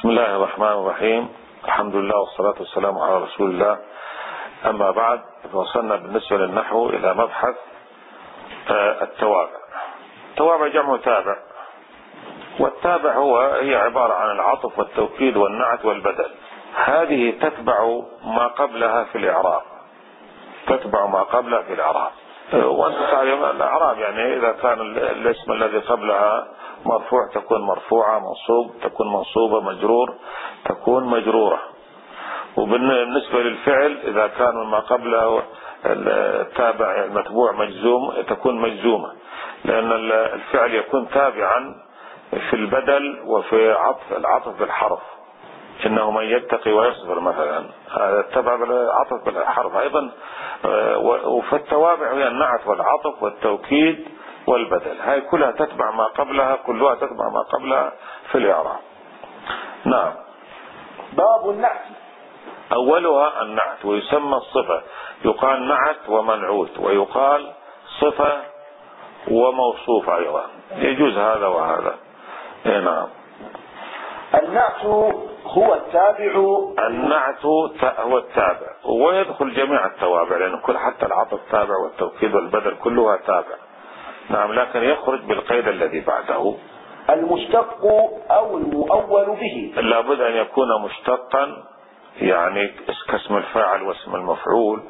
بسم الله الرحمن الرحيم. الحمد لله والصلاة والسلام على رسول الله. أما بعد، وصلنا بالنسبة للنحو إلى مبحث التوابع. التوابع جمع تابع، والتابع هي عبارة عن العطف والتوكيد والنعت والبدل. هذه تتبع ما قبلها في الإعراب، تتبع ما قبلها في الإعراب. وأنت تعلم الإعراب، يعني إذا كان الاسم الذي قبلها مرفوع تكون مرفوعة، منصوب تكون منصوبة، مجرور تكون مجرورة. وبالنسبة للفعل إذا كان ما قبله التابع المتبوع مجزوم تكون مجزومة، لأن الفعل يكون تابعا في البدل وفي العطف بالحرف. إنه من يتقي ويصبر مثلا، هذا تبع بالعطف بالحرف أيضا. وفي التوابع هي النعت والعطف والتوكيد والبدل، هاي كلها تتبع ما قبلها، كلها تتبع ما قبلها في الإعراب. نعم. باب النعت. أولها النعت، ويسمى الصفة، يقال نعت ومنعوت، ويقال صفة وموصوف أيضا، يجوز هذا وهذا. نعم. النعت هو التابع. النعت هو التابع، ويدخل جميع التوابع، لأن كل حتى العطف تابع والتوكيد والبدل كلها تابع. نعم، لكن يخرج بالقيد الذي بعده. المشتق أو المؤول به، لابد أن يكون مشتقا، يعني كاسم الفاعل واسم المفعول.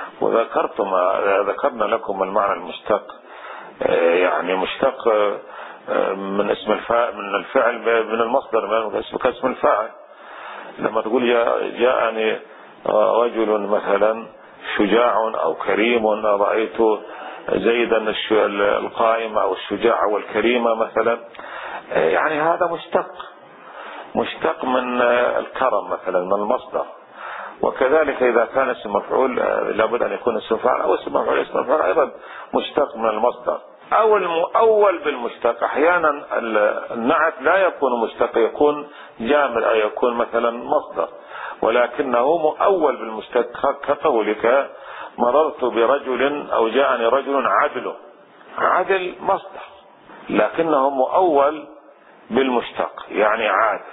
ذكرنا لكم المعنى المشتق، يعني مشتق من اسم الفاعل، من الفعل، من المصدر، كاسم الفاعل. لما تقول جاءني رجل مثلا شجاع أو كريم، رأيت زيدا القائم أو الشجاع والكريمة مثلا، يعني هذا مشتق من الكرم مثلا، من المصدر. وكذلك إذا كان اسم مفعول لابد أن يكون اسم فاعل، أو اسم مفعول أيضا مشتق من المصدر أو المؤول بالمشتق. أحيانا النعت لا يكون مشتق، يكون جامد أو يكون مثلا مصدر، ولكنه مؤول بالمشتق، كقولك مررت برجل أو جاءني رجل عدل. عدل مصدر لكنه مؤول بالمشتق، يعني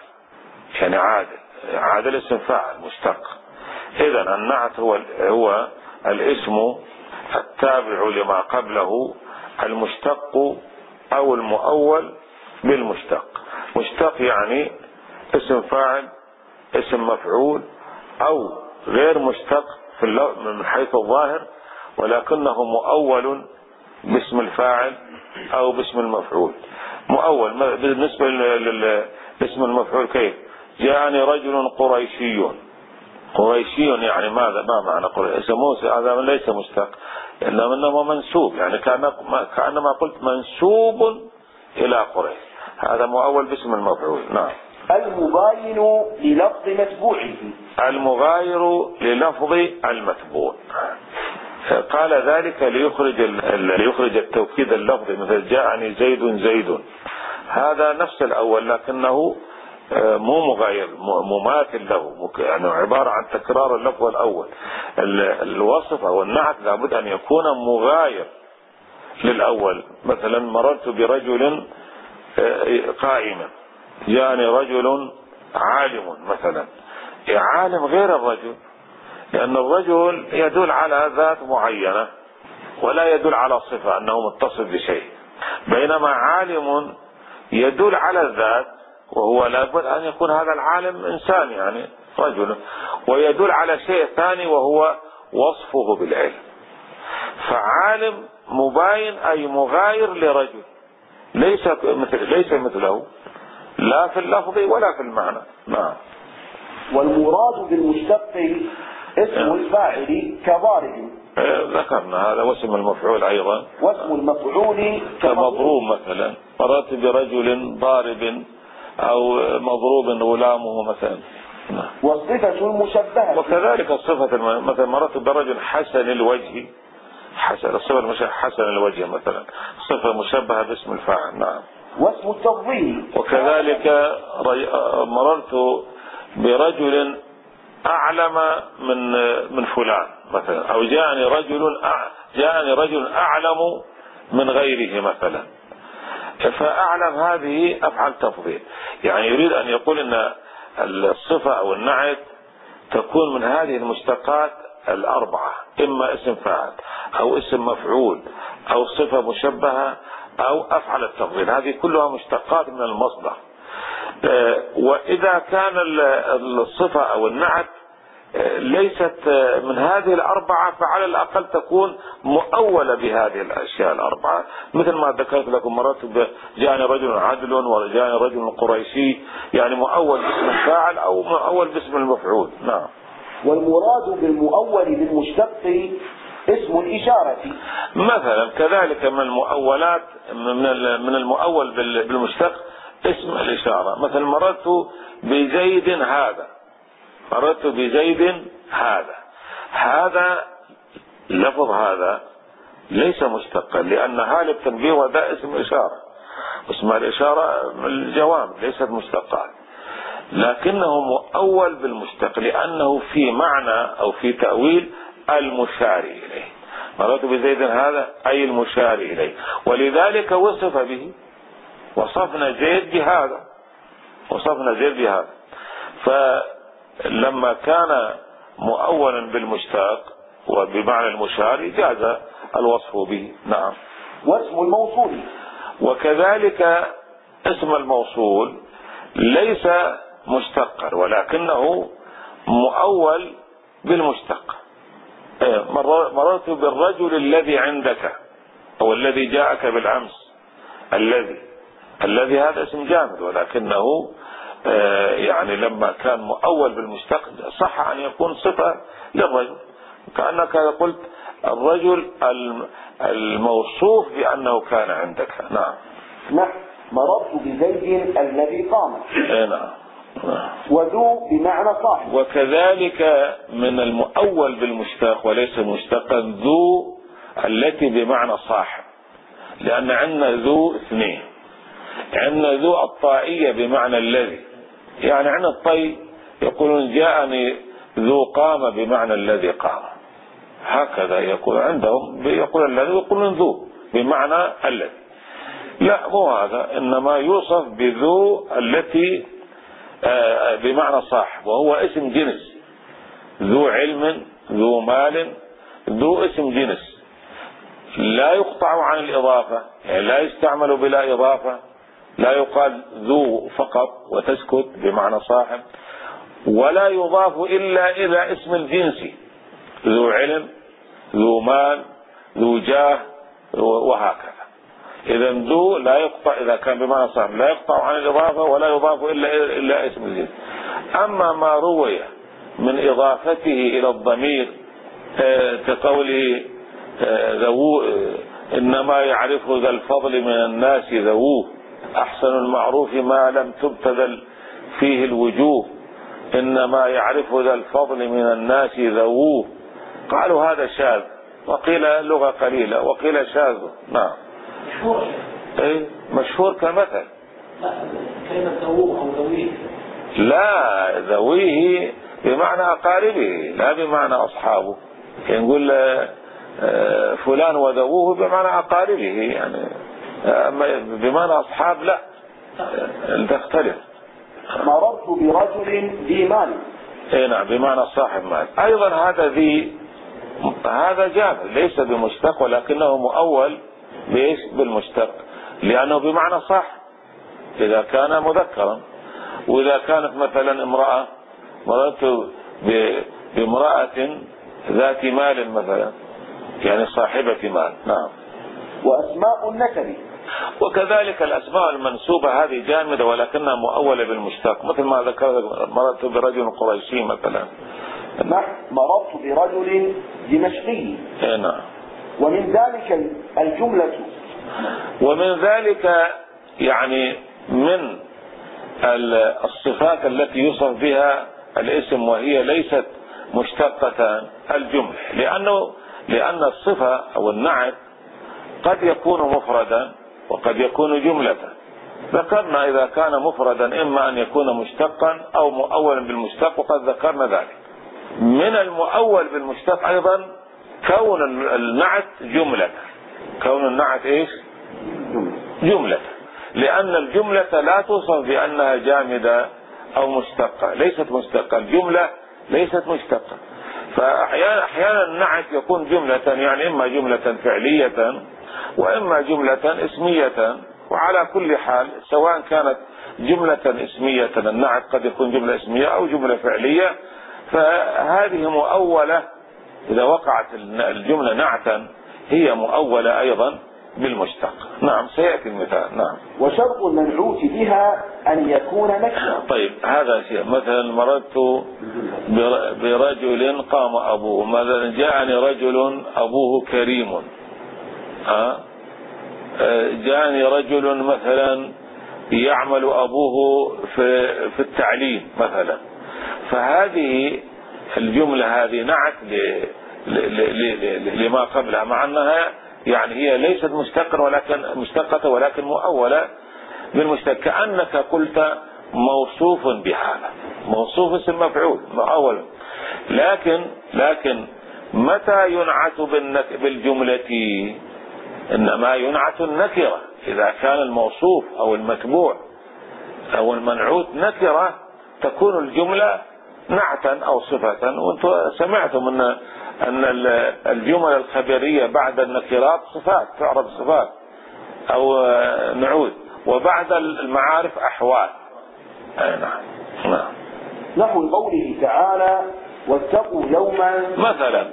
عادل اسم فاعل مشتق. إذن النعت هو الاسم التابع لما قبله، المشتق أو المؤول بالمشتق. مشتق يعني اسم فاعل، اسم مفعول، أو غير مشتق من حيث الظاهر، ولكنه مؤول باسم الفاعل أو باسم المفعول. مؤول بالنسبة لاسم المفعول كيف؟ جاءني رجل قريشي، يعني ماذا؟ ما معنى قريشي؟ هذا ليس مشتق، إنما منسوب، يعني كأنما قلت منسوب إلى قريش، هذا مؤول باسم المفعول. نعم. المغاير للفظ متبوعه، المغاير للفظ المتبوع. قال ذلك ليخرج التوكيد اللفظي، مثل جاءني زيد، هذا نفس الأول لكنه مو مغاير، مماثل له، يعني عبارة عن تكرار اللفظ الأول. الوصف أو النعت لابد أن يكون مغاير للأول. مثلا مررت برجل قائما، جاءني رجل عالم مثلا. عالم غير الرجل، لأن الرجل يدل على ذات معينة ولا يدل على صفة أنه متصف بشيء، بينما عالم يدل على الذات، وهو لابد أن يكون هذا العالم إنسان، يعني رجل، ويدل على شيء ثاني وهو وصفه بالعلم. فعالم مباين أي مغاير لرجل، ليس مثله لا في اللفظ ولا في المعنى. نعم. والمراد بالمشتق اسم الفاعل كضارب، ذكرنا هذا، واسم المفعول أيضا، واسم المفعول كمضروب مثلا، مررت برجل ضارب أو مضروب غلامه مثلا. والصفة المشبهة، وكذلك الصفة مثلا مررت برجل حسن الوجه، الصفة حسن الوجه مثلا، صفة مشبهة باسم الفاعل. نعم. واسم التفضيل، وكذلك مررت برجل أعلم من فلان مثلا، أو جاءني رجل أعلم من غيره مثلا. فأعلم هذه أفعل تفضيل، يعني يريد أن يقول أن الصفة أو النعت تكون من هذه المشتقات الأربعة، إما اسم فاعل أو اسم مفعول أو صفة مشبهة أو أفعل التفضيل، هذه كلها مشتقات من المصدر. وإذا كان الصفة أو النعت ليست من هذه الأربعة فعلى الأقل تكون مؤولة بهذه الأشياء الأربعة، مثل ما ذكرت لكم مرات جاءني رجل عدل وجاءني رجل قريشي، يعني مؤول باسم الفاعل أو مؤول باسم المفعول. نعم. والمراد بالمؤول بالمشتق اسم الإشارة مثلا كذلك من المؤولات من المؤول بالمشتق اسم الإشارة، مثل مررت بزيد هذا، مررت بزيد هذا لفظ هذا ليس مشتقا لأن هذا التنبيه وده اسم إشارة، اسم الإشارة من الجوامع ليست مشتقات، لكنه مؤول بالمشتق لأنه في معنى أو في تأويل المشار إليه. مررت بزيد هذا أي المشار إليه، ولذلك وصف به، وصفنا زيد بهذا. فلما كان مؤولا بالمشتق وبمعنى المشار جاز الوصف به. نعم. واسم الموصول، وكذلك اسم الموصول ليس مشتقا ولكنه مؤول بالمشتق. مررت بالرجل الذي عندك أو الذي جاءك بالأمس، الذي هذا اسم جامد ولكنه يعني لما كان مؤول بالمشتق صح أن يكون صفة للرجل، كأنك قلت الرجل الموصوف بأنه كان عندك. نعم. مررت بزيد الذي قام. نعم. وذو بمعنى صاحب. وكذلك من المؤول بالمشتق وليس مشتقا ذو التي بمعنى صاحب، لأن عندنا ذو اثنين، عندنا ذو الطائية بمعنى الذي، يعني عندنا الطي يقولون جاءني ذو قام بمعنى الذي قام، هكذا يقول عندهم، يقول الذي يقولون ذو بمعنى الذي. لا مو هذا، إنما يوصف بذو التي بمعنى صاحب، وهو اسم جنس، ذو علم ذو مال، ذو اسم جنس لا يقطع عن الإضافة، يعني لا يستعمل بلا إضافة، لا يقال ذو فقط وتسكت بمعنى صاحب، ولا يضاف إلا إلى اسم الجنس، ذو علم ذو مال ذو جاه وهكذا. إذا ذو لا يقطع إذا كان بمعنى صاحب، لا يقطع عن الإضافة ولا يضاف إلا اسم الجنس. أما ما روي من إضافته إلى الضمير كقوله ذو إنما يعرف ذا الفضل من الناس ذووه، أحسن المعروف ما لم تبتذل فيه الوجوه، إنما يعرف ذا الفضل من الناس ذووه، قالوا هذا شاذ، وقيل لغة قليلة وقيل شاذ. نعم. مشهور. مشهور كمثل. لا كلمة ذووه أو ذويه. لا ذويه بمعنى أقاربه لا بمعنى أصحابه، نقول فلان وذووه بمعنى أقاربه، يعني أما بمعنى أصحاب لا تختلف. مررت برجل ذي مال. نعم بمعنى صاحب مال. أيضا هذا جامد ليس بمشتق ولكنه مؤول بالمشتق لأنه بمعنى صح إذا كان مذكرا. وإذا كانت مثلا امرأة، مررت بامرأة ذات مال مثلا، يعني صاحبة مال. نعم. وأسماء النكب. وكذلك الأسماء المنسوبة هذه جامدة ولكنها مؤولة بالمشتق، مثل ما ذكرت مررت برجل قريشي مثلا. مررت برجل دمشقي. نعم. ومن ذلك الجملة، ومن ذلك يعني من الصفات التي يوصف بها الاسم وهي ليست مشتقة الجملة، لأن الصفة أو النعت قد يكون مفردا وقد يكون جملة. ذكرنا إذا كان مفردا إما أن يكون مشتقا أو مؤولا بالمشتق، وقد ذكرنا ذلك. من المؤول بالمشتق أيضا كون النعت جملة. كون النعت إيش؟ جملة، لأن الجملة لا توصف بأنها جامدة أو مشتقة، ليست مشتقة، الجملة ليست مشتقة. فأحيانا النعت يكون جملة، يعني إما جملة فعلية وإما جملة اسمية. وعلى كل حال سواء كانت جملة اسمية، النعت قد يكون جملة اسمية أو جملة فعلية، فهذه مؤولة. إذا وقعت الجملة نعتا هي مؤولة أيضا بالمشتق. نعم سيأتي المثال. نعم. وشرط المنعوت بها أن يكون نكرة. طيب هذا شيء، مثلا مررت برجل قام أبوه، مثلا جاءني رجل أبوه كريم، جاءني رجل مثلا يعمل أبوه في التعليم مثلا. فهذه الجملة هذه نعت لما قبلها، مع أنها يعني هي ليست مشتقة ولكن مؤولة بالمشتق، كأنك قلت موصوف بهذا، موصوف اسم مفعول مؤول. لكن متى ينعت بالجملة؟ إنما ينعت النكرة إذا كان الموصوف أو المتبوع أو المنعوت نكرة، تكون الجملة نعتا أو صفة. وانتم سمعتم أن الجمل الخبرية بعد النكرات صفات، تعرف صفات أو نعوت، وبعد المعارف أحوال. نعم. نحو قوله تعالى واتقوا يوما مثلا،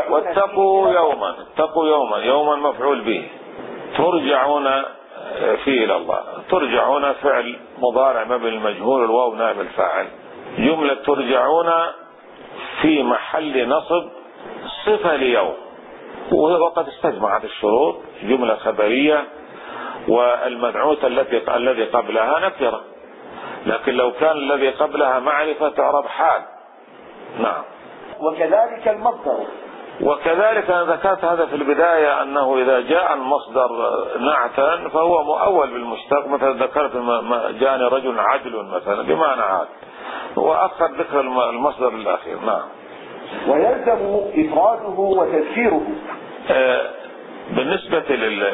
اتقوا يوما مفعول به، ترجعون فيه إلى الله. ترجعون فعل مضارع مبني المجهول، الواو نائب الفاعل. جملة ترجعون في محل نصب صفة ليوم، وقد استجمعت الشروط، جملة خبرية والمدعوت الذي قبلها نكرة، لكن لو كان الذي قبلها معرفة تعرب حال. نعم. وكذلك المصدر. وكذلك أنا ذكرت هذا في البداية، أنه إذا جاء المصدر نعتا فهو مؤول بالمشتق. مثلا ذكرت جاءني رجل عدل مثلا بمعنى عاد، وأخر ذكر المصدر الأخير. نعم. ويلزم إفراده وتذكيره. بالنسبة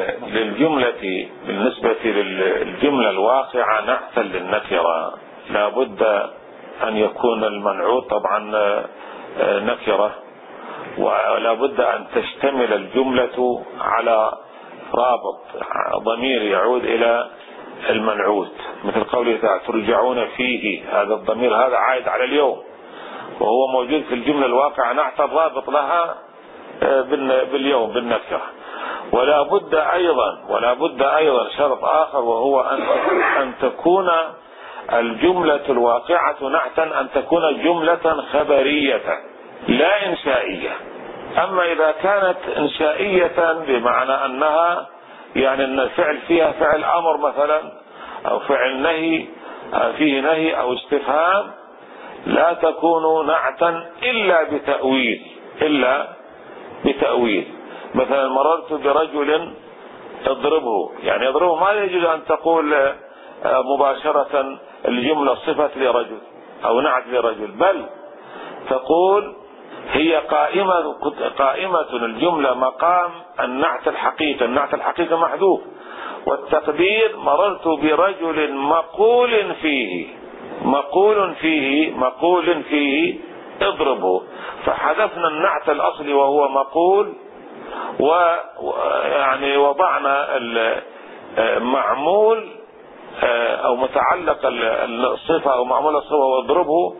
للجملة الواقعة نعتا للنكرة، لا بد أن يكون المنعوت طبعا نكرة، ولا بد أن تشتمل الجملة على رابط ضمير يعود إلى المنعوت، مثل قوله تعالى ترجعون فيه، هذا الضمير هذا عائد على اليوم، وهو موجود في الجملة الواقعة نعت الرابط لها باليوم بالنكرة. ولا بد أيضا شرط آخر، وهو أن تكون الجملة الواقعة نعتا، أن تكون جملة خبرية لا إنشائية. أما إذا كانت إنشائية بمعنى أنها يعني أن الفعل فيها فعل أمر مثلا، أو فعل نهي فيه نهي أو استفهام، لا تكون نعتا إلا بتأويل. مثلا مررت برجل اضربه، يعني اضربه ما يجوز أن تقول مباشرة الجملة صفة لرجل أو نعت لرجل، بل تقول هي قائمة الجملة مقام النعت الحقيقي. النعت الحقيقي محذوف، والتقدير مررت برجل مقول فيه اضربه، فحذفنا النعت الأصلي وهو مقول، ويعني وضعنا المعمول أو متعلق الصفة أو معمول الصفة واضربه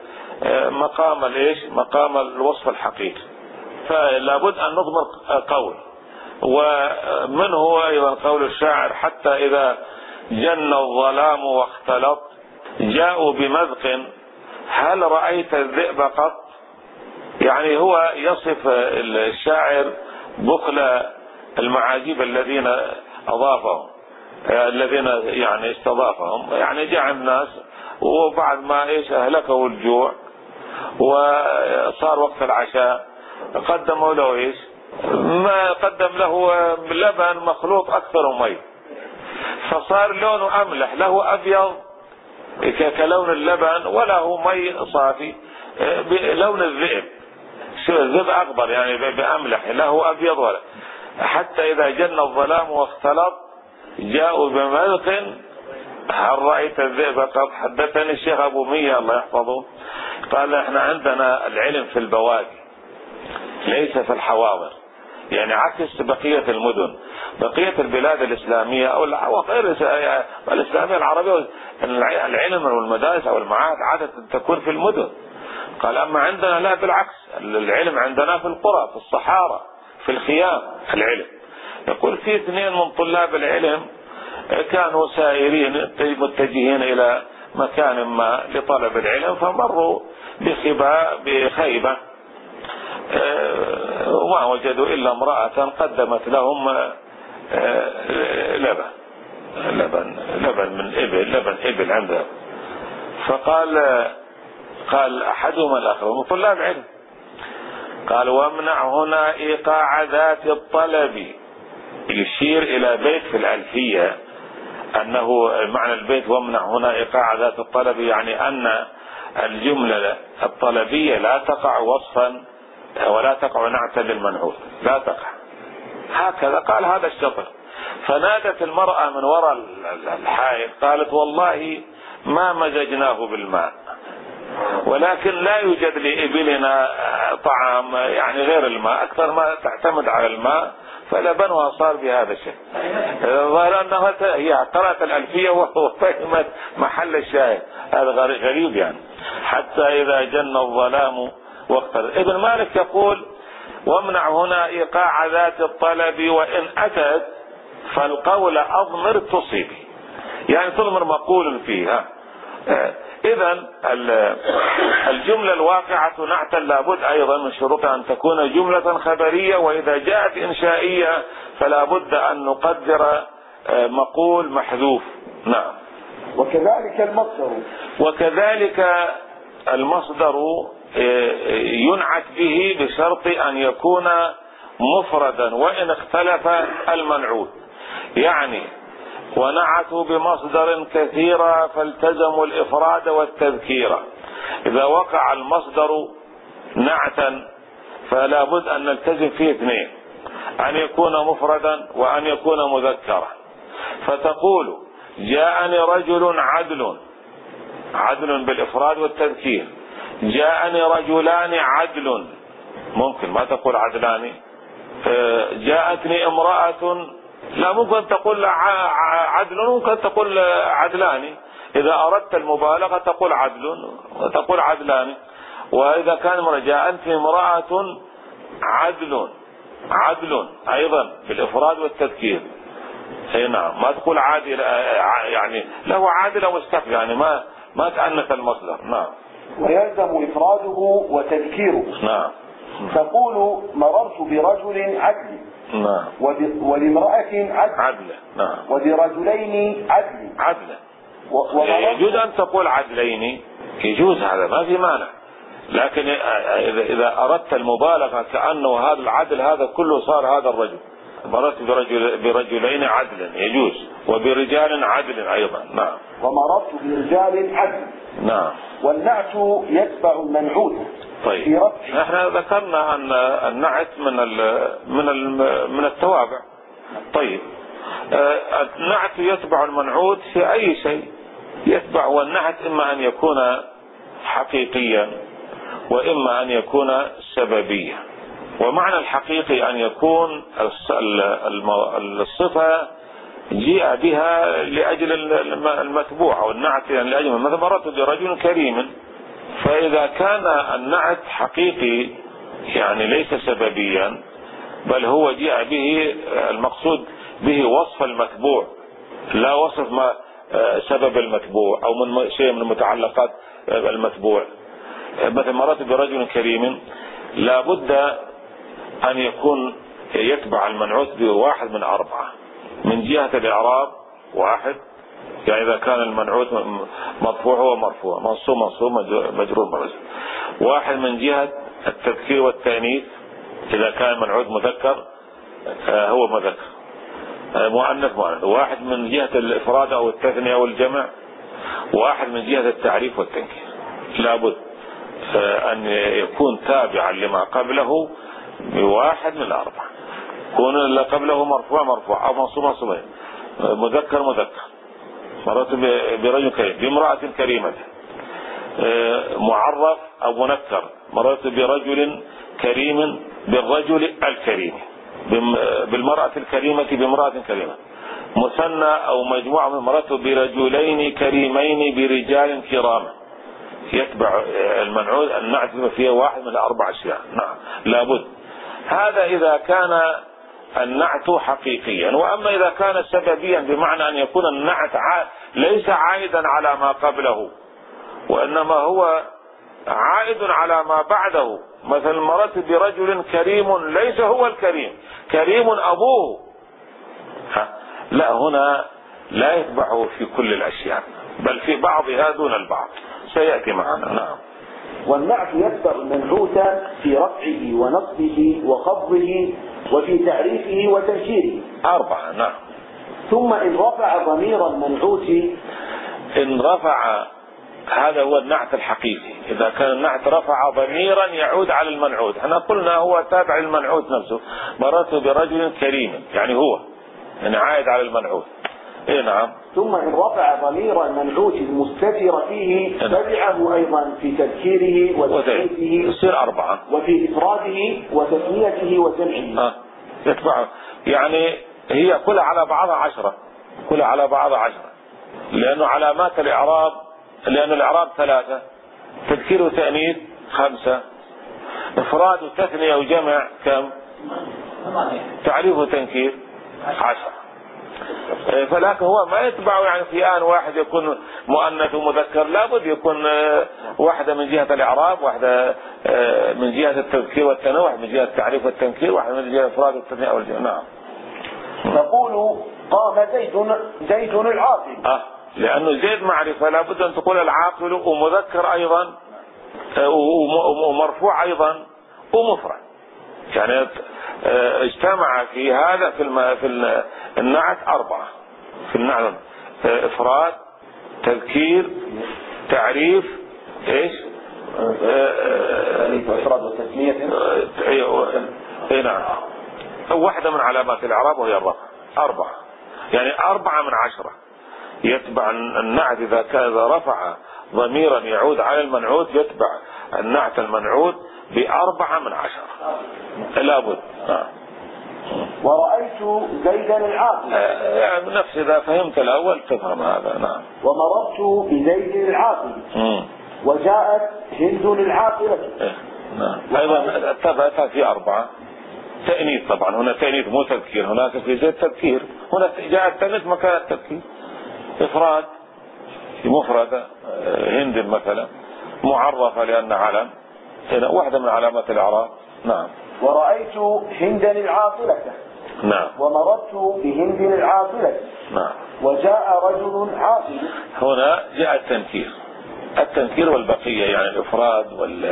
مقام الوصف الحقيقي. فلا بد أن نضمر قول. ومن هو أيضا قول الشاعر حتى إذا جن الظلام واختلط جاءوا بمذق هل رأيت الذئب قط. يعني هو يصف الشاعر بخل المعاجيب الذين أضافهم، الذين يعني استضافهم، يعني جاء الناس وبعد ما أهلكه الجوع وصار وقت العشاء قدموا له ما قدم له لبن مخلوط أكثر مي، فصار لونه أملح، له أبيض كلون اللبن وله مي صافي بلون الذئب. الذئب أكبر يعني بأملح، له أبيض ولا. حتى إذا جن الظلام واختلط جاءوا بمذق هل رأيت الذئب قد؟ حدثني الشيخ أبو مية الله يحفظه قال احنا عندنا العلم في البوادي ليس في الحواضر، يعني عكس بقية المدن. بقية البلاد الإسلامية أو غير الإسلامية العربية العلم والمدارس أو المعاهد عادة تكون في المدن. قال أما عندنا لا، بالعكس، العلم عندنا في القرى، في الصحارى، في الخيام العلم. يقول في 2 من طلاب العلم كانوا سائرين متجهين إلى مكان ما لطلب العلم، فمروا بخيبة وما وجدوا إلا امرأة قدمت لهم لبن من إبل عندها. قال أحدهم الآخر من طلاب علم قال وامنع هنا إيقاع ذات الطلب، يشير إلى بيت في الألفية أنه معنى البيت وامنع هنا إيقاع ذات الطلب، يعني أن الجملة الطلبية لا تقع وصفا ولا تقع نعتا للمنعوت، لا تقع. هكذا قال هذا الشطر. فنادت المرأة من وراء الحائط قالت والله ما مزجناه بالماء، ولكن لا يوجد لإبلنا طعام يعني غير الماء، أكثر ما تعتمد على الماء، فلبنها صار بهذا الشيء. ظاهر أنها هي قرأت الألفية وفهمت محل الشاهد. هذا غريب يعني. حتى إذا جن الظلام واقترب. ابن مالك يقول وامنع هنا إيقاع ذات الطلب وإن أتت فالقول أضمر تصيبي، يعني تضمر مقول فيها. إذن الجملة الواقعة نعتا لابد أيضا من شروطها أن تكون جملة خبرية، وإذا جاءت إنشائية فلا بد أن نقدر مقول محذوف. نعم. وكذلك المصدر ينعت به بشرط أن يكون مفردا وإن اختلف المنعوت، يعني ونعتوا بمصدر كثيرا فالتزموا الإفراد والتذكير. إذا وقع المصدر نعتا فلا بد أن نلتزم فيه 2، أن يكون مفردا وأن يكون مذكرا. فتقول جاءني رجل عدل بالإفراد والتذكير، جاءني رجلان عدل، ممكن ما تقول عدلان. جاءتني امرأة، لا ممكن تقول عدل، ممكن تقول عدلان. إذا أردت المبالغة تقول عدل وتقول عدلان. وإذا كان جاءتني امرأة عدل أيضا بالإفراد والتذكير. نعم، ما تقول عادل يعني له عادل أو استخدم، يعني ما تأنث المصدر. نعم. ويلزم إفراده وتذكيره. نعم. تقول مررت برجل عدل. نعم. ولامرأة عدل. نعم. ولرجلين عدل. يجوز أن تقول عدلين، يجوز، هذا ما في مانع. لكن إذا أردت المبالغة كأنه هذا العدل هذا كله صار هذا الرجل. مررت برجلين عدل يجوز، وبرجال عدل أيضا. نعم. ومررت برجال عدل. نعم. والنعت يتبع المنعوت. طيب، احنا ذكرنا أن النعت من التوابع. طيب، النعت يتبع المنعوت في أي شيء يتبع، والنعت إما أن يكون حقيقيا وإما أن يكون سببيا. ومعنى الحقيقي أن يكون الصفة جيء بها لأجل المتبوع، أو النعت يعني لأجل مثلا مررت برجل كريم، فإذا كان النعت حقيقي يعني ليس سببيا بل هو جاء به المقصود به وصف المتبوع، لا وصف ما سبب المتبوع أو من شيء من متعلقات المتبوع. مثلا مررت برجل كريم لا بد أن يكون يتبع المنعوت بواحد من 4. من جهة الإعراب 1، يعني إذا كان المنعوت مرفوع هو مرفوع، منصوب مجرور مجرور. 1 من جهة التذكير والتأنيث، إذا كان المنعوت مذكر هو مذكر، مؤنث مؤنث. 1 من جهة الإفراد أو التثنية أو الجمع. 1 من جهة التعريف والتنكير. لابد أن يكون تابعا لما قبله بواحد من 4. يكون اللي قبله مرفوع مرفوع أو منصوب منصوب، مذكر مذكر، مررت برجل كريم بامرأة كريمة. معرف أو منكر، مررت برجل كريم بالرجل الكريم، بالمرأة الكريمة بامرأة كريمة. مثنى أو مجموعة من مررت برجلين كريمين برجال كرام. يتبع المنعوت النعت فيه واحد من الأربع أشياء. نعم لابد. هذا إذا كان النعت حقيقيا. وأما إذا كان سببيا بمعنى أن يكون النعت ليس عائدا على ما قبله وإنما هو عائد على ما بعده. مثل مررت برجل كريم ليس هو الكريم، كريم أبوه. لا، هنا لا يتبعه في كل الأشياء بل في بعضها دون البعض، سيأتي معنا. نعم. والنعت يتبع المنعوت في رفعه ونصبه وخفضه وفي تعريفه وتنكيره. 4. نعم. ثم إن رفع ضمير المنعوت، إن رفع، هذا هو النعت الحقيقي. إذا كان النعت رفع ضميرا يعود على المنعوت، احنا قلنا هو تابع للمنعوت نفسه. مررت برجل كريم يعني هو يعني عائد على المنعوت. ايه نعم. ثم إن رفع ضمير المنعوت المستتر فيه تبعه أيضا في تذكيره وتأنيثه، يصير 4. وفي إفراده وتثنيته وجمعه. يتبعه يعني هي كلها على بعضها 10، كلها على بعضها 10. لأنه علامات الإعراب، لأن الإعراب 3، تذكير وتأنيث 5، إفراد وتثنية وجمع كم؟ 8. تعريف وتنكير 10. فلكن هو ما يتبعه يعني في آن واحد يكون مؤنث ومذكر، لابد يكون واحدة من جهة الإعراب، واحدة من جهة التذكير والتنوع، من جهة التعريف والتنكير، واحدة من جهة الإفراد والتثنية والجمع. نعم. تقول قام زيد العاقل. لأنه زيد معرفة، لابد أن تقول العاقل ومذكر أيضا ومرفوع أيضا ومفرد، يعني اجتمع في هذا في النعت 4. في النعت إفراد، تذكير، تعريف، ايش؟ إفراد وتثنية. اي نعم. واحدة من علامات الإعراب وهي الرفع. 4 يعني 4 من 10. يتبع النعت إذا رفع ضميرا يعود على المنعوت، يتبع النعت المنعوت ب4 من 10 لابد. ورأيت زيدا العاقل. يعني نفس إذا فهمت الأول تفهم هذا. نعم. ومررت بزيد العاقل. وجاءت هند العاقلة. نعم. أيضا ثبت في 4 تأنيث. طبعا هنا تأنيث مو تذكير، هناك في زيد تذكير، هنا جاء التأنيث مكان التذكير. إفراد مفردة، هند مثلا معرفة لأن علم، هنا واحدة من علامات الإعراب. نعم. ورأيت هندا العاقلة. نعم. ومررت بهند العاقلة. نعم. وجاء رجل عاقل. هنا جاء التنكير والبقية، يعني الإفراد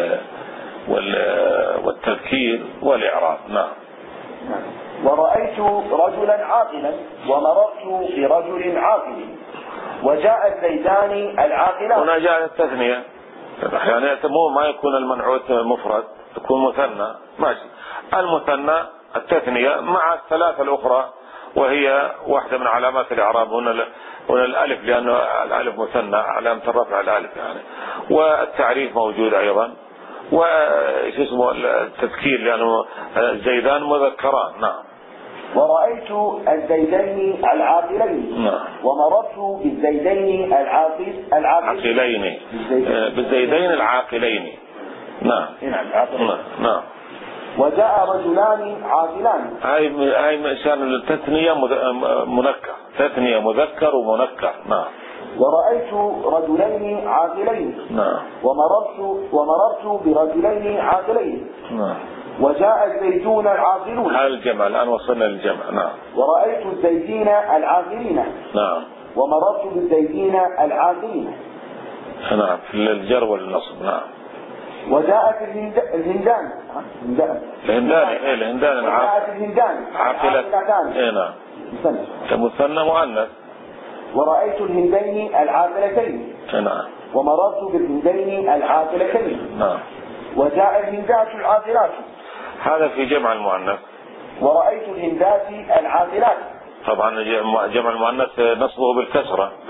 والتذكير والإعراب. نعم. ورأيت رجلا عاقلا. ومررت برجل عاقل. وجاء الزيدان العاقلان. هنا جاء التثنية، يعني ما يكون المنعوت مفرد، يكون مثنى. ماشي. المثنى التثنية مع الثلاثة الأخرى، وهي واحدة من علامات الإعراب. هنا الألف، لأنه الألف مثنى، علامة الرفع الألف يعني. والتعريف موجود أيضا، وش اسمه التذكير، لأنه الزيدان مذكران. نعم. ورأيت الزيدين العاقلين. نعم. ومررت بالزيدين العاقلين. بالزيدين العاقلين. نعم. نعم. وجاء رجلان عاقلان. هاي مثال التثنية منكر، تثنية مذكر ومنكر. نعم. ورأيت رجلين عاقلين. نعم. ومررت برجلين عاقلين. نعم. وجاء الزيدون العاقلون. هذا الجمع، الآن وصلنا للجمع. نعم. ورأيت الزيدين العاقلين. نعم. ومررت بالزيدين العاقلين. نعم. في الجر والنصب. نعم. وجاءت الهندان. الهندان عاقلتان. نعم. مثنى مؤنث. ورأيت الهندين العاقلتين. نعم. ومررت بالهندين العاقلتين. نعم. وجاء الهندات العاقلات. هذا في جمع المؤنث. ورأيت الهندات العاقلات. طبعا جمع المؤنث نصبه بالكسرة،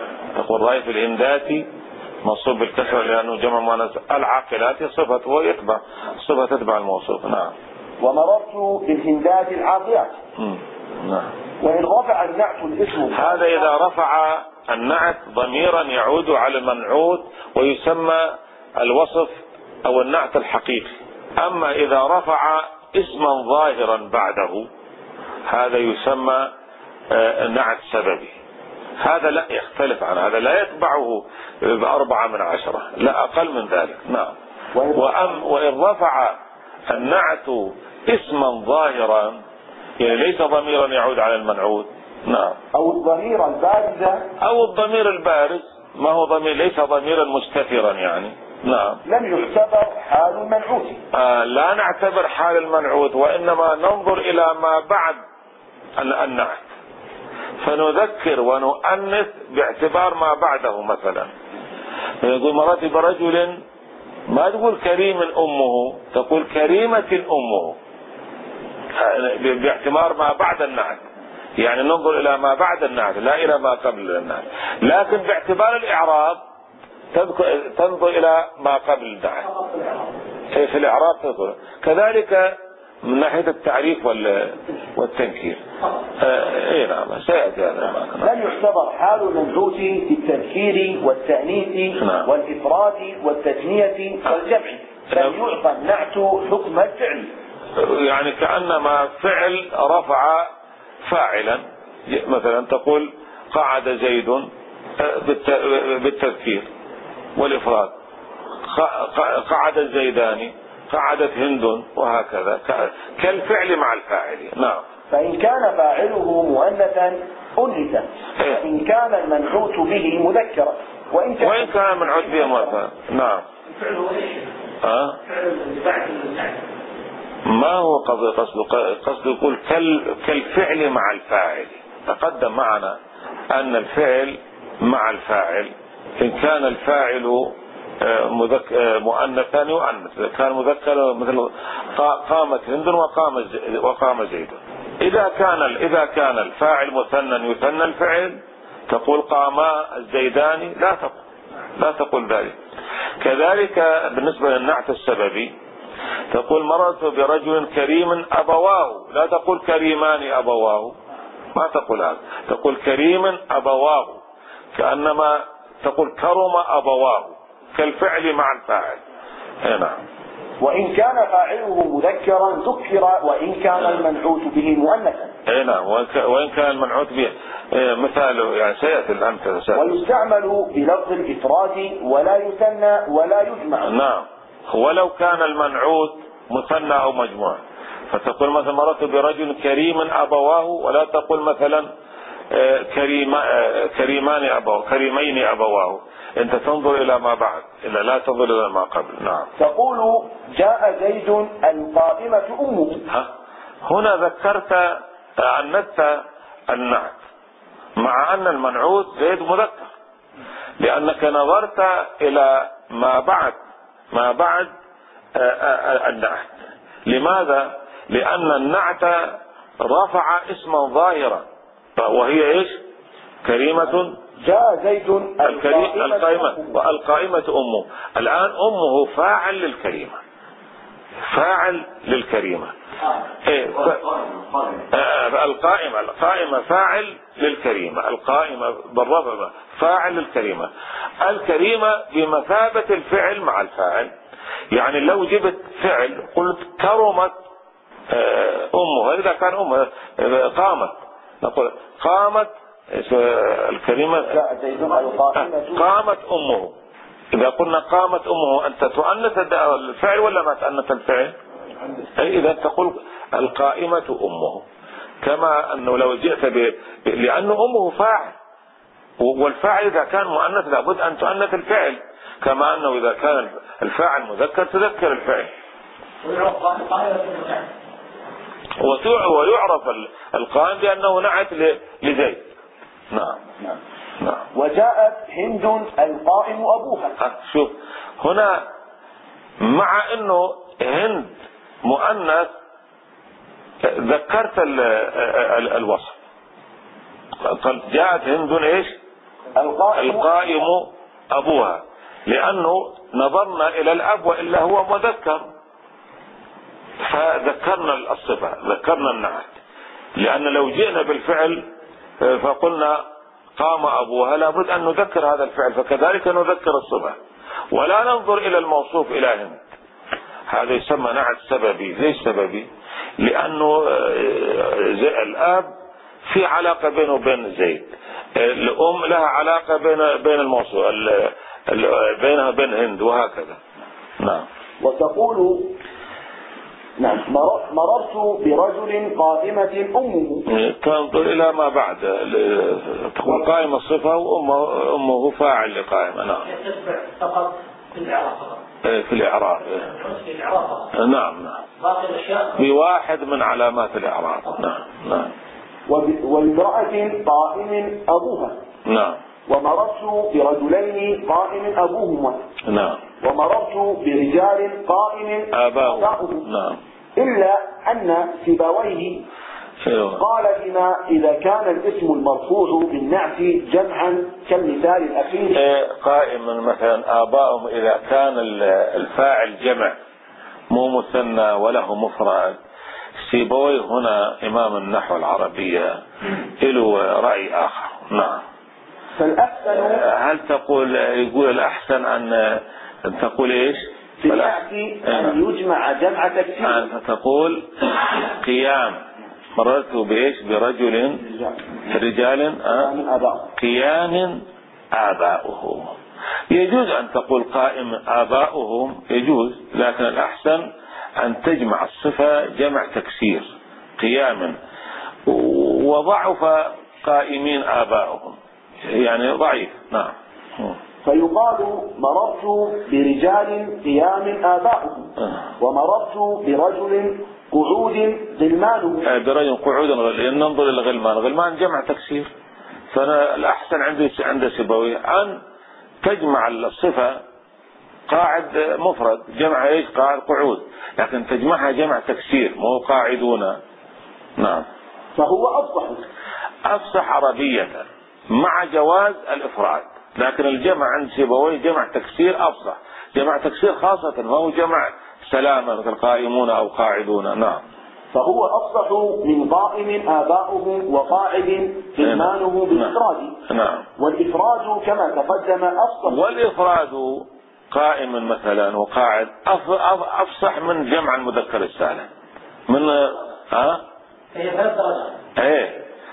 والراي في الهندات منصوب بالكسر لأنه جمع مؤنث. العاقلات صفته يتبع صفة تتبع الموصوف. نعم. ومررت بالهندات العاقلات. نعم. وإن رفع النعت الاسم، هذا إذا رفع النعت ضميرا يعود على المنعوت ويسمى الوصف أو النعت الحقيقي. أما إذا رفع اسما ظاهرا بعده هذا يسمى نعت سببي. هذا لا يختلف عن هذا، لا يتبعه ب4/10، لا أقل من ذلك. نعم. وإن رفع النعت اسما ظاهرا يعني ليس ضميرا يعود على المنعوت. نعم. أو الضمير البارز، أو الضمير البارز ما هو ضمير ليس ضميرا مستترا يعني. نعم. لم يعتبر حال المنعوت. لا نعتبر حال المنعوت، وإنما ننظر إلى ما بعد النعت فنذكر ونؤنث باعتبار ما بعده. مثلا يقول مررت برجل، ما تقول كريم أمه، تقول كريمة أمه باعتبار ما بعد النعت، يعني ننظر إلى ما بعد النعت لا إلى ما قبل النعت. لكن باعتبار الإعراب تنظر إلى ما قبل النعت. في الإعراب تنظر كذلك من ناحية التعريف والتنكير. نعم سيأتي هذا. لم يعتبر حال المنعوت في التذكير والتأنيث والإفراد والتثنية والجمع، بل يعطى النعت حكم الفعل. يعني كأنما فعل رفع فاعلا. مثلا تقول قعد زيد بالتذكير والإفراد، قعد الزيدان، قعدت هند، وهكذا كالفعل مع الفاعل. نعم. فإن كان فاعله مؤنثا أنث، وإن كان المنعوت به مذكرا، وإن كان المنعوت به مؤنثا. نعم. ما هو قصد يقول كالفعل مع الفاعل. تقدم معنا أن الفعل مع الفاعل إن كان الفاعل مؤنثا يؤنث، كان مذكرا مثل قامت هند وقام زيد. إذا كان الفاعل مثنى يثنى الفعل تقول قاما الزيدان، لا تقول ذلك. كذلك بالنسبة للنعت السببي تقول مررت برجل كريم أبواه، لا تقول كريمان أبواه، ما تقول هذا، تقول كريم أبواه، كأنما تقول كرم أبواه، كالفعل مع الفاعل. نعم. وإن كان فاعله مذكرا ذكر، وإن كان المنعوت به مؤنثا. نعم. وإن كان المنعوت به مثاله يعني سيأتي الأمثلة. ويستعمل بلفظ الإفراد ولا يثنى ولا يجمع. نعم. ولو كان المنعوت مثنى أو مجموع، فتقول مثلا مررت برجل كريم أبواه، ولا تقول مثلا كريمين أبواه. أنت تنظر إلى ما بعد، إلا لا تنظر إلى ما قبل. نعم. تقول جاء زيد القائمة أمه. هنا ذكرت أنت النعت مع أن المنعوت زيد مذكر، لأنك نظرت إلى ما بعد النعت. لماذا؟ لأن النعت رفع اسما ظاهرا، وهي ايش؟ كريمة. جاء زيد القائمة أمه. الآن أمه فاعل للكريمة. القائمة فاعل للكريمة، القائمة بالرفع فاعل للكريمة. الكريمة بمثابة الفعل مع الفاعل. يعني لو جبت فعل قلت كرمت أمه، إذا كان أمه قامت نقول قامت الكريمة، قامت أمه. إذا قلنا قامت أمه أنت تؤنث الفعل ولا ما تؤنث الفعل؟ إذا تقول القائمة أمه، كما أنه لو جئت لأن أمه فاعل، والفاعل إذا كان مؤنث لابد أن تؤنث الفعل، كما أنه إذا كان الفاعل مذكر تذكر الفعل. ويعرف القائم بأنه نعت لزيد. نعم. وجاءت هند القائم أبوها. شوف هنا، مع أنه هند مؤنث ذكرت الوصف، قال جاءت هند ايش؟ القائم أبوها، لأنه نظرنا إلى الأب وإلا هو مذكر فذكرنا الصفة، ذكرنا النعت. لأن لو جئنا بالفعل فقلنا قام أبوها لابد أن نذكر هذا الفعل، فكذلك نذكر الصفة ولا ننظر إلى الموصوف إلى هند. هذا يسمى نعت سببي. ليش سببي؟ لأنه الأب في علاقة بينه وبين زيد، الأم لها علاقة بين الموصوف، بينها وبين هند، وهكذا. نعم. وتقول نعم مررت برجل قائمة أمه، تنظر إلى ما بعد، تقول قائمة الصفة وأمه فاعل لقائمة. نعم. فقط في الإعراب فقط. في الإعراب. في الإعراب فقط. نعم. باقي الأشياء بواحد من علامات الإعراب. نعم. نعم. وامرأة قائم أبوها. نعم. ومررت برجلين قائم أبوهما. نعم. ومررت برجال قائم آباؤهم. نعم. إلا أن سيبويه قال فيما إذا كان الاسم المرفوع بالنعت جمعا كالمثال الأخير. قائم مثلا آباؤهم إذا كان الفاعل جمع مو مثنى وله مفرد. سيبويه هنا إمام النحو العربية له رأي آخر. نعم. فالأحسن هل تقول يقول الأحسن أن تقول إيش؟ في النعت أن يجمع جمع تكسير. أن تقول قيام مررت بإيش؟ برجل رجال قيام آباؤهم. يجوز أن تقول قائم آباؤهم، يجوز، لكن الأحسن أن تجمع الصفة جمع تكسير قياما. وضعف قائمين آباؤهم يعني ضعيف. نعم. فيقال مررت برجال قيام آباؤهم ومررت برجل قعود غلمانه. برجل قعود غلمان، ننظر إلى غلمان جمع تكسير. فالأحسن عند سيبويه أن تجمع الصفة قاعد مفرد جمع إيش؟ قاعد قعود، لكن تجمعها جمع تكسير مو قاعدون. نعم. فهو أفصح عربية مع جواز الإفراد، لكن الجمع عند سيبويه جمع تكسير أفصح، جمع تكسير خاصة ما هو جمع سلامة مثل قائمون أو قاعدون. نعم. فهو أفصح من قائم آباؤهم وقاعد غلمانه بالإفراد. نعم. والإفراد كما تقدم أفصح. والإفراد قائم مثلا وقاعد أفصح من جمع المذكر السالم من هي 3 درجات.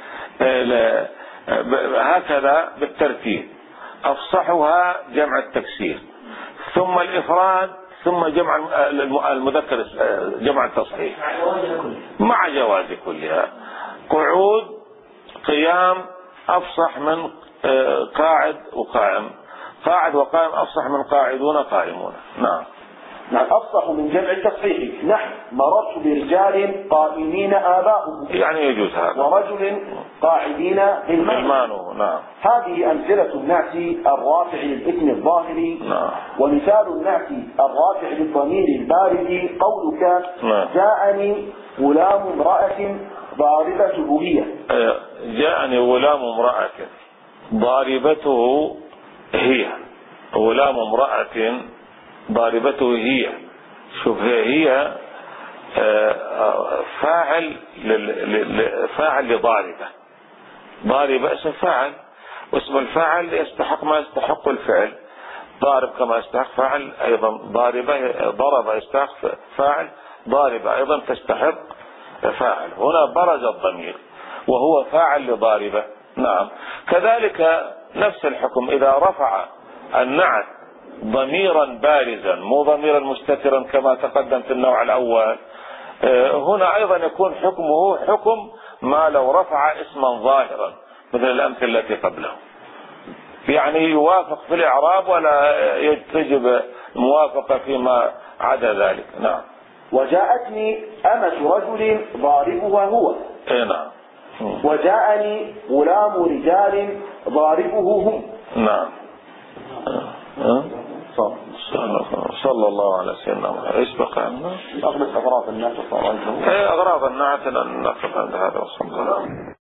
هكذا بالترتيب، أفصحها جمع التكسير ثم الإفراد ثم جمع المذكر جمع التصحيح مع جواز كلها. قعود قيام أفصح من قاعد وقائم، قاعد وقائم أفصح من قاعدون قائمون. نعم. نعم. أفصح من جمع التصحيح. نحن مررت برجال قائمين آباؤهم يعني يجوز هذا، ورجل قاعدين غلمانه. نعم. هذه أمثلة النعت الرافع للاسم الظاهري. نعم. ومثال النعت الرافع للضمير البارد قولك نعم. جاءني غلام امرأة ضاربته هي. جاءني غلام امرأة ضاربته هي. غلام امرأة ضاربته هي. شوف هي فاعل لضاربة. ضاربة اسم فاعل، واسم الفاعل يستحق ما يستحق الفعل. ضارب كما يستحق فاعل أيضا ضاربة، ضرب يستحق فاعل، ضاربة أيضا تستحق فاعل. هنا برز الضمير وهو فاعل لضاربة. نعم. كذلك نفس الحكم إذا رفع النعت ضميرا بارزا مو ضميرا مستترا كما تقدم في النوع الأول، هنا أيضا يكون حكمه حكم ما لو رفع اسما ظاهرا مثل الأمثلة التي قبله، يعني يوافق في الإعراب ولا تجب موافقة فيما عدا ذلك. نعم. وجاءتني أمة رجل ضاربها هو. نعم. وجاءني غلام رجال ضاربه هم. نعم. صلى الله على سيدنا محمد. ايش بقى؟ أغلب أغراض الناس أغراض الناس لأن نقف عند هذا وصلى الله.